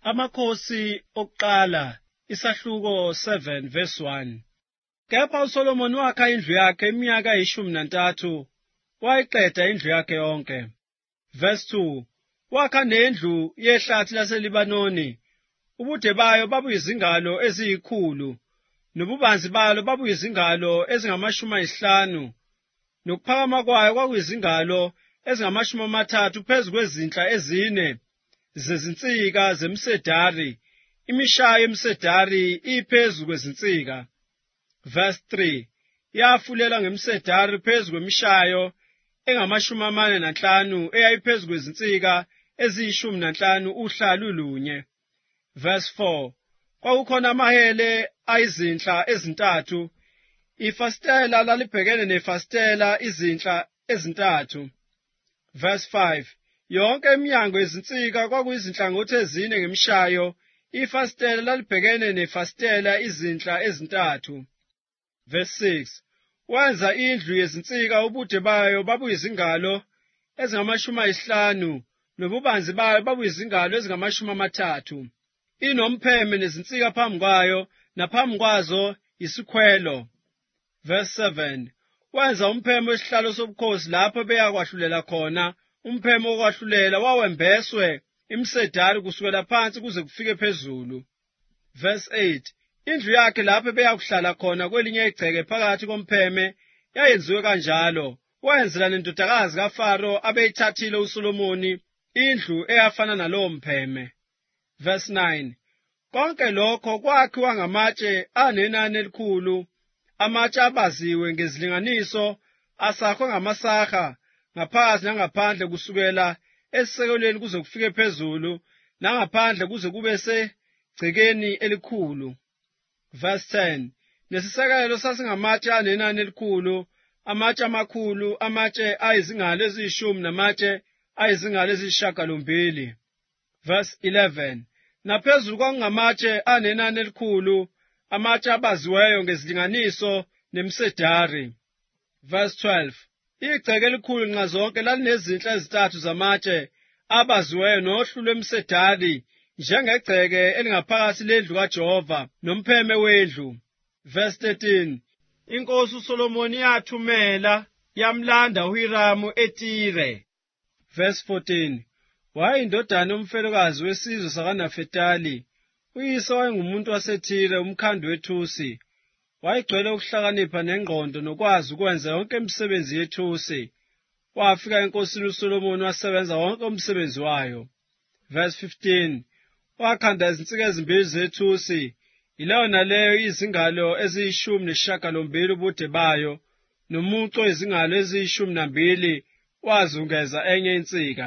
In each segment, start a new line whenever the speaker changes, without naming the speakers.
Amakhosi okuqala isahluko 7 verse 1. Kepha uSolomoni wakha indlu yakhe iminyaka 13 wayiqeda indlu yakhe yonke. Verse 2. Wakha nendlu yehlathi laseLibanoni, ubude bayo babuyizingalo eziyikhulu, nobubanzi bayo babuyizingalo ezingama50, nokuphakama kwayo kwakuyizingalo ezingama30 phezu kwezinhla ezine zezinsika zemsedari, imishayo yemsedari iphezu kwezinsika. Verse 3. Yafulela ngemsedari phezu kwemishayo engama45 eyayiphezu kwezinsika eziyi15 uhlalu lunye. Verse 4. Kwakukhona amahele ayizinhla ezintathu, ifastela lalibhekene nefastela izinhla ezintathu. Verse 5. Yonke iminyango yezinsika kwakuyizinhlangothi ezine ngemishayo, ifastela lalibhekene nefastela izinhla ezintathu. Verse 6. Wenza indlu yezinsika ubude bayo babuyizingalo ezingama50, nobubanzi bayo babuyizingalo ezingama30. Inompheme nezinsika phambi kwayo, naphambi kwazo isikhwelo. Verse 7. Wenza umpheme wesihlalo sobukhosi lapho beyakwahlulela khona. Umpheme wokwahlulela wawembeswe imsedari kusukela phansi kuze kufike phezulu. Verse 8. Indlu yakhe lapho beyakuhlala khona kwelinye igceke phakathi kompheme yayenziwe kanjalo. Wenzela nendodakazi kaFaro abeyithathile uSolomoni indlu eyafana nalowo mpheme. Verse 9. Konke lokho kwakhiwa ngamatshe anenani elikhulu, amatshe abaziwe ngezilinganiso, asakhwe ngamasaha ngaphakathi nangaphandle kusukela esisekelweni kuze kufike phezulu, nangaphandle kuze kube segcekeni elikhulu. Verse 10. Nesisekelo sasingamatshe anenani elikhulu, amatshe amakhulu, amatshe ayizingalo eziyishumi namatshe ayizingalo eziyisishiyagalombili. Verse 11. Naphezulu kwakungamatshe anenani elikhulu, amatshe abaziweyo ngezilinganiso nemsedari. Verse 12. Igceke elikhulu nxa zonke lalinezinhla ezintathu zamatshe abaziweyo nohlu lwemsedari, njengegceke elingaphakathi lendlu kaJehova nompheme wendlu. Verse 13. Inkosi uSolomoni yathumela yamlanda uHiramu eTire. Verse 14. Wayeyindodana yomfelokazi wesizwe sakaNafetali. Uyise wayengumuntu waseTire, umkhandi wethusi. Wayegcwele ukuhlakanipha nengqondo nokwazi ukwenza yonke imisebenzi yethusi. Wafika enkosini uSolomoni wasebenza wonke umsebenzi wayo. Verse 15. Wakhanda izinsika ezimbili zethusi, ileyo naleyo izingalo eziyishiyagalombili ubude bayo, nomuco izingalo eziyishumi wazungeza enye insika.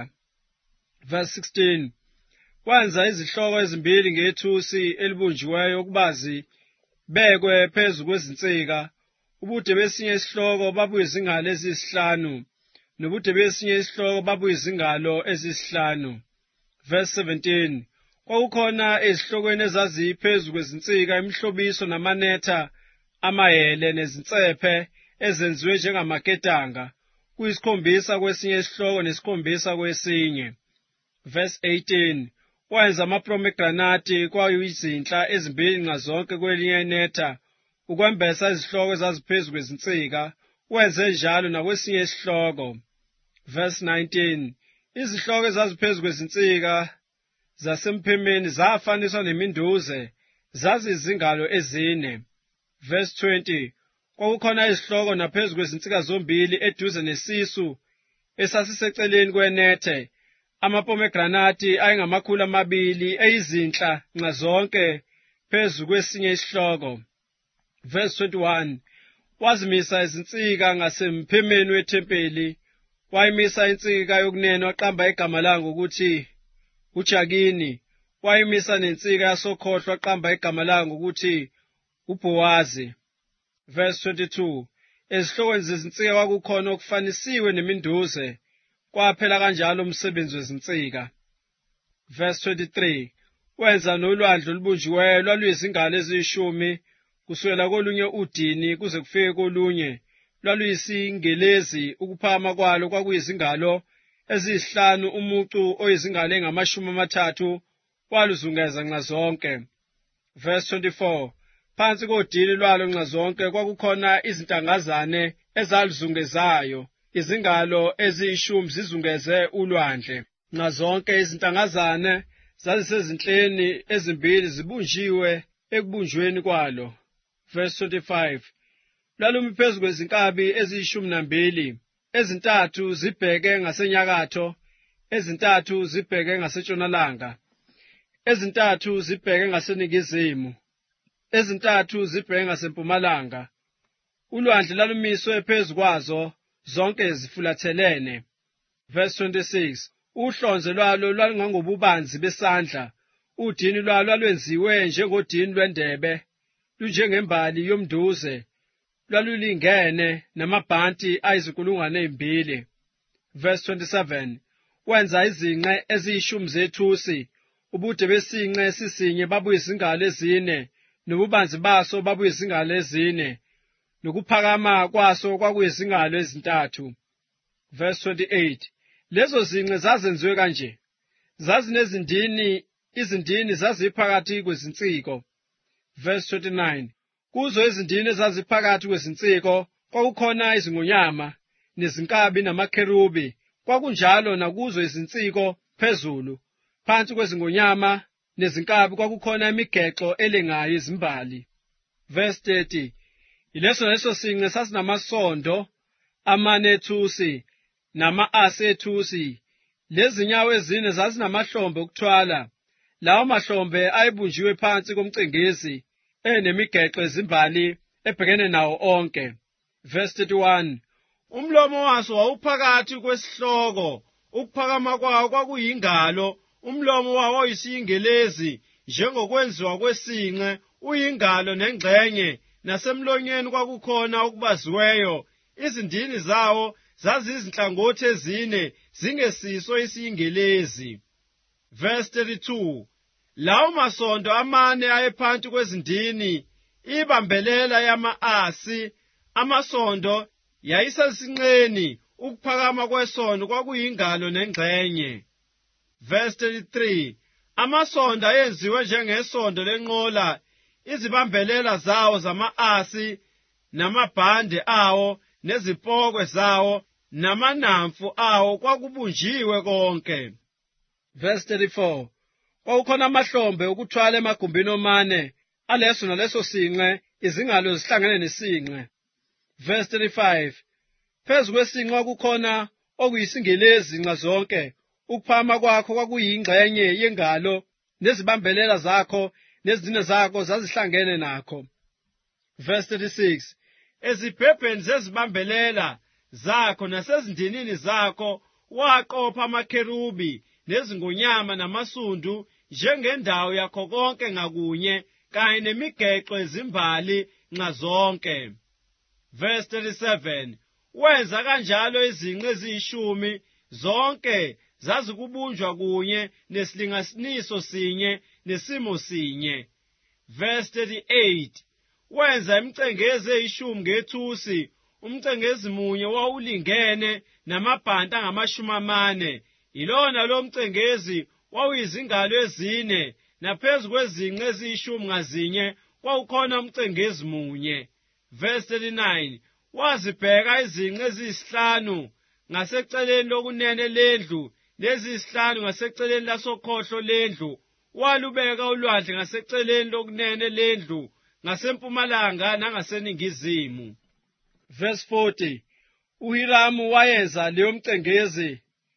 Verse 16. Wenza izihloko ezimbili ngethusi elibunjiweyo ukuba zibekwe phezu kwezinsika. Ubude besinye isihloko babuyizingalo eziyisihlanu, nobude besinye isihloko babuyizingalo eziyisihlanu. Verse 17. Kwakukhona ezihlokweni ezaziphezu kwezinsika imihlobiso namanetha amayele nezinsephe ezenziwe njengamaketanga, kuyisikhombisa kwesinye isihloko nesikhombisa kwesinye. Verse 18. Wenza amapomegranati kwayizinhla ezimbili nxa zonke kwelinye inetha, ukwembesa izihloko ezaziphezu kwezinsika. Wenze njalo nakwesinye isihloko. Verse 19. Izihloko ezaziphezu kwezinsika zasemphemeni zafaniswa neminduze, zazizingalo ezine. Verse 20. Kwakukhona izihloko naphezu kwezinsika zombili eduze nesisu esasiseceleni kwenethe, amapomegranati ayingama200 eyizinhla nxa zonke phezu kwesinye isihloko. Verse 21. Wazimisa izinsika ngasemphemeni wethempeli. Wayimisa insika yokunene waqamba igama layo ngokuthi uJakini. Wayimisa nensika yasokhohlo waqamba igama layo ngokuthi uBhowazi. Verse 22. Ezihlokweni zezinsika kwakukhona okufanisiwe neminduze. Kwaphela kanjalo umsebenzi wezinsika. Verse 23. Wenza nolwandle olubunjiweyo lwaluyizingalo eziyishumi kusukela kolunye udini kuze kufike kolunye. Lwaluyisingelezi, ukuphakama kwalo kwakuyizingalo eziyisihlanu, umucu oyizingalo 30. waluzungeza nxazonke. Verse 24. Phansi kodili lwalo nxazonke kwakukhona izintangazane ezaluzungezayo, izingalo eziyishumi zizungeze ulwandle. Nxazonke izintangazane zazisezinhleni ezimbili zibunjiwe ekubunjweni kwalo. Verse 25. Lwalumi phezu kwezinkabi eziyishumi nambili, ezintathu zibheke ngasenyakatho, ezintathu zibheke ngasentshonalanga, ezintathu zibheke ngaseningizimu, ezintathu zibheke ngasempumalanga. Ulwandle lalumiswe phezu kwazo zonke zifulathelene. Verse 26. Uhlonze lwalo lwalungangobubanzi besandla, udini lwalo lwenziwe njengodini lwendebe, lunjengembali yomduze, lwalulingene namabhanti ayizinkulungwane ezimbili. Verse 27. Wenza izinqe eziyishumi zethusi, ubude besinqe sisinye babuyizingalo ezine, nobubanzi baso babuyizingalo ezine, nokuphakama kwaso kwakuyizingalo ezintathu. Verse 28. Lezo zinqe zazenziwe kanje: zazinezindini, izindini zaziphakathi kwezinsiko. Verse 29. Kuzo izindini ezaziphakathi kwezinsiko kwakukhona izingonyama, nezinkabi namakherubi, kwakunjalo nakuzo izinsiko phezulu. Phansi kwezingonyama nezinkabi kwakukhona imigexo elengayo izimbali. Verse 30. Leso sinqe sasinamasondo amane ethusi, nama-asi ethusi. Lezinyawo ezine zazinamahlombe okuthwala. Lawo mahlombe ayebunjiwe phansi komcengezi, enemigexo ezimbali ebhekene nawo onke. Verse 31. Umlomo waso wawuphakathi kwesihloko, ukuphakama kwawo kwakuyingalo, umlomo wawo wayisiyingelezi, njengokwenziwa kwesinqe, uyingalo nengxenye, nasemlonyeni kwakukhona okubaziweyo. Izindini zawo zaziyizinhlangothi ezine, zingesiso isiyingelezi. Verse 32. Lawo masondo amane ayephansi kwezindini, ibambelela yama-asi, amasondo yayisesinqeni, ukuphakama kwesondo kwakuyingalo nengxenye. Verse 33. Amasondo ayenziwe njengesondo lenqola, izibambelela zawo zama-asi, namabhande awo, nezipokwe zawo, namanamfu awo kwakubunjiwe konke. Verse 34. Kwakukhona amahlombe ukuthwala emagumbini omane, aleso naleso sinqe, izingalo zihlangene nesinqe. Verse 35. Phezu kwesinqe kwakukhona okuyisingelezi nxazonke, ukuphakama kwakho kwakuyingxenye yengalo, nezibambelela zakho nezindine zakho zazihlangene nakho. Verse 36. Ezibhebheni zezibambelela zakho nasezindinini zakho waqopha amakherubi nezingonyama namasundu, njengendawo yakho konke ngakunye, kanye nemigexo ezimbali nxazonke. Verse 37. Wenza kanjalo izinqe eziyishumi, zonke zazikubunjwa kunye, nesilinganiso sinye, nesimo sinye. Verse 38. Wenza imicengezi eyishumi ngethusi, umcengezi munye wawulingene namabhanti angamashumi 4. Ilona lo mcengezi wawuyizingalo ezine, naphezu kwezinqe eziyishumi ngazinye kwawukhona umcengezi munye. Verse 39. Wazibheka izinqe eziyisihlanu ngaseceleni lokunene lendlu, leziyisihlanu ngaseceleni lasokhohlo lendlu. Walubeka ulwandle ngaseceleni lokunene lendlu, ngasempumalanga nangaseningizimu. Verse 40. uHiramu wayenza leyo mcengezi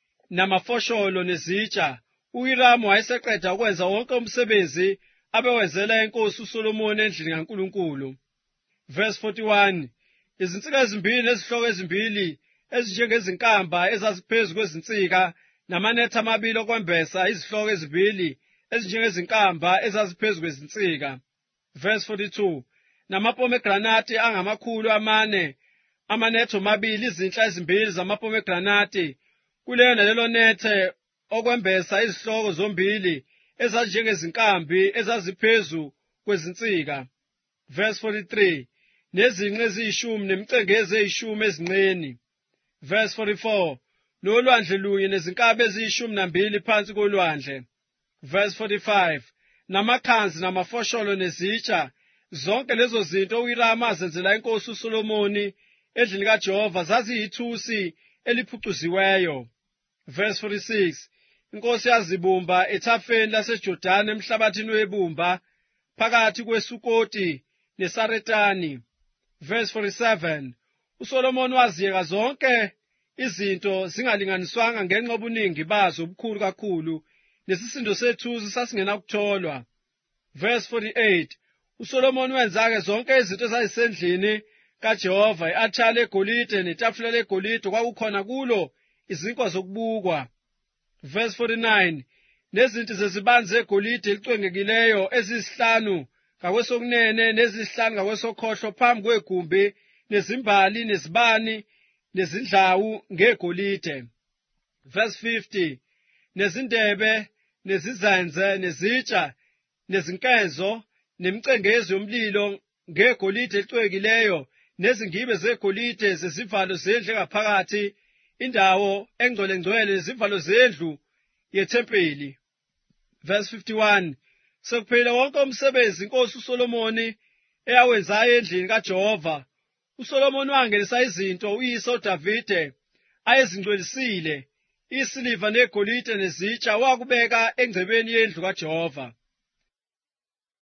namafosholo nezitsha. uHiramu wayeseqeda ukwenza wonke umsebenzi abewenzela inkosi uSolomoni endlini kaNkulunkulu. Verse 41. Izinsika ezimbili nezihloko ezimbili ezinjengezinkamba ezaziphezu kwezinsika, namanetha amabili okwembesa izihloko ezimbili ezinjengezinkamba ezaziphezu kwezinsika. Verse 42. Namapomegranati angama400, amanetho mabili, izinhla ezimbili zamapomegranati, kuleyo nalelo nethe okwembesa izihloko zombili ezazinjengezinkambi ezaziphezu kwezinsika. Verse 43. Nezinqe eziyishumi nemicengezi eyishumi ezinqeni. Verse 44. Nolwandle lunye nezinkabi eziyishumi nambili phansi kolwandle. Verse 45. Namakhanzi namafosholo nezitsha, zonke lezo zinto uHiramu azenzela inkosi uSolomoni endlini kaJehova zaziyithusi eliphucuziweyo. Verse 46. Inkosi yazibumba ethafeni laseJordani emhlabathini webumba phakathi kweSukoti neSaretani. Verse 47. uSolomoni waziyeka zonke izinto zingalinganiswanga ngenxa yobuningi bazo obukhulu kakhulu, nesisindo sethusi sasingenakutholwa. Verse 48. uSolomoni wenza-ke zonke izinto ezayisendlini kaJehova, i-althari legolide netafula legolide kwakukhona kulo izinkwa zokubukwa. Verse 49. Nezinti zezibani zegolide elicwengekileyo eziyisihlanu ngakwesokunene neziyisihlanu ngakwesokhohlo phambi kwegumbi, nezimbali nezibani nezindlawu ngegolide. Verse 50. Nezindebe nezizenze nezitsha nezinkezo nemicengezi yomlilo ngegolide elicwekileyo, nezingibe zegolide zezivalo zendlu engaphakathi, indawo engcwelengcwele nezivalo zendlu yethempeli. Verse 51. Sekuphelile wonke umsebenzi inkosi uSolomoni eyawenzayo endlini kaJehova, uSolomoni wangenisa izinto uyise uDavide ayezingcwelisile, isiliva negolide nezitsha, wakubeka engcebeni yendlu kaJehova.